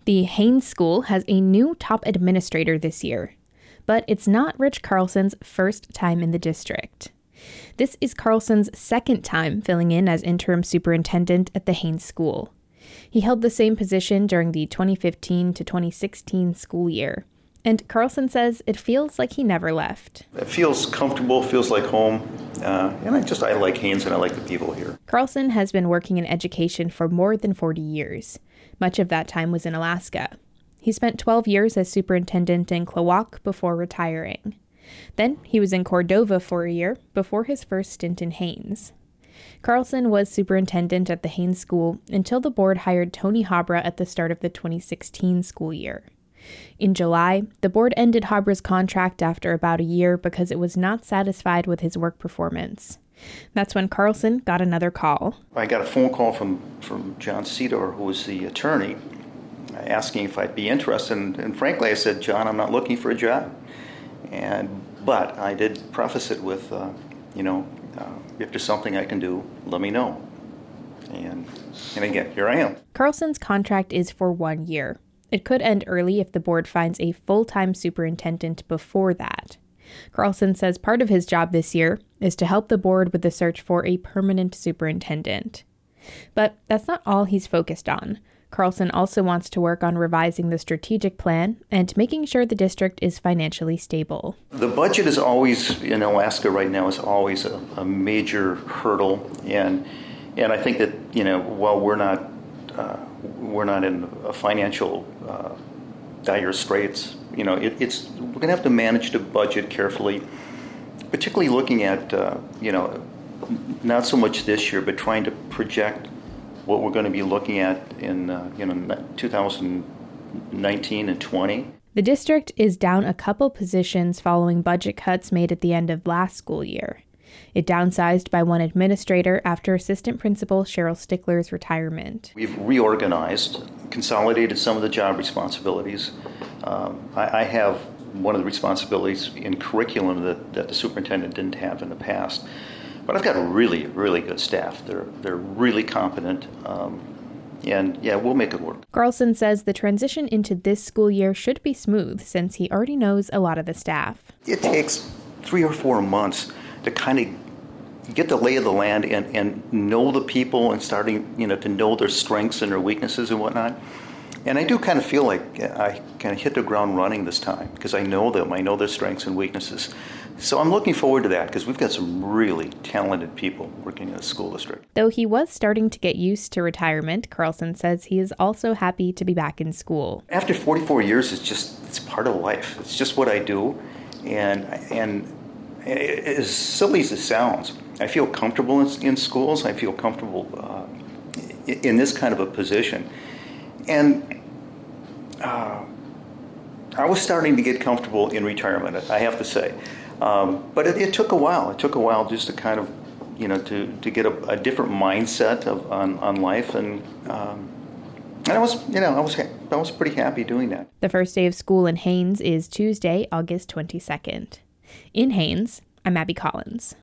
The Haines School has a new top administrator this year, but it's not Rich Carlson's first time in the district. This is Carlson's second time filling in as interim superintendent at the Haines School. He held the same position during the 2015 to 2016 school year, and Carlson says it feels like he never left. It feels comfortable, feels like home, and I like Haines and I like the people here. Carlson has been working in education for more than 40 years. Much of that time was in Alaska. He spent 12 years as superintendent in Klawock before retiring. Then he was in Cordova for a year before his first stint in Haines. Carlson was superintendent at the Haines School until the board hired Tony Habra at the start of the 2016 school year. In July, the board ended Habra's contract after about a year because it was not satisfied with his work performance. That's when Carlson got another call. I got a phone call from John Cedar, who was the attorney, asking if I'd be interested. And frankly, I said, John, I'm not looking for a job. But I did preface it with, if there's something I can do, let me know. And again, here I am. Carlson's contract is for 1 year. It could end early if the board finds a full-time superintendent before that. Carlson says part of his job this year is to help the board with the search for a permanent superintendent. But that's not all he's focused on. Carlson also wants to work on revising the strategic plan and making sure the district is financially stable. The budget is always, in Alaska right now, is always a major hurdle. And I think that, while we're not in a financial dire straits, we're going to have to manage the budget carefully, particularly looking at, not so much this year, but trying to project what we're going to be looking at in 2019 and 20. The district is down a couple positions following budget cuts made at the end of last school year. It downsized by one administrator after assistant principal Cheryl Stickler's retirement. We've reorganized, consolidated some of the job responsibilities. I have one of the responsibilities in curriculum that the superintendent didn't have in the past. But I've got a really, really good staff. They're really competent, we'll make it work. Carlson says the transition into this school year should be smooth since he already knows a lot of the staff. It takes 3 or 4 months to kind of get the lay of the land and know the people and starting, to know their strengths and their weaknesses and whatnot. And I do kind of feel like I kind of hit the ground running this time because I know them. I know their strengths and weaknesses. So I'm looking forward to that because we've got some really talented people working in the school district. Though he was starting to get used to retirement, Carlson says he is also happy to be back in school. After 44 years, it's part of life. It's just what I do. And as silly as it sounds, I feel comfortable in schools. I feel comfortable in this kind of a position. And I was starting to get comfortable in retirement, I have to say. But it took a while. It took a while just to kind of, to get a different mindset on life, and I was pretty happy doing that. The first day of school in Haines is Tuesday, August 22nd. In Haines, I'm Abby Collins.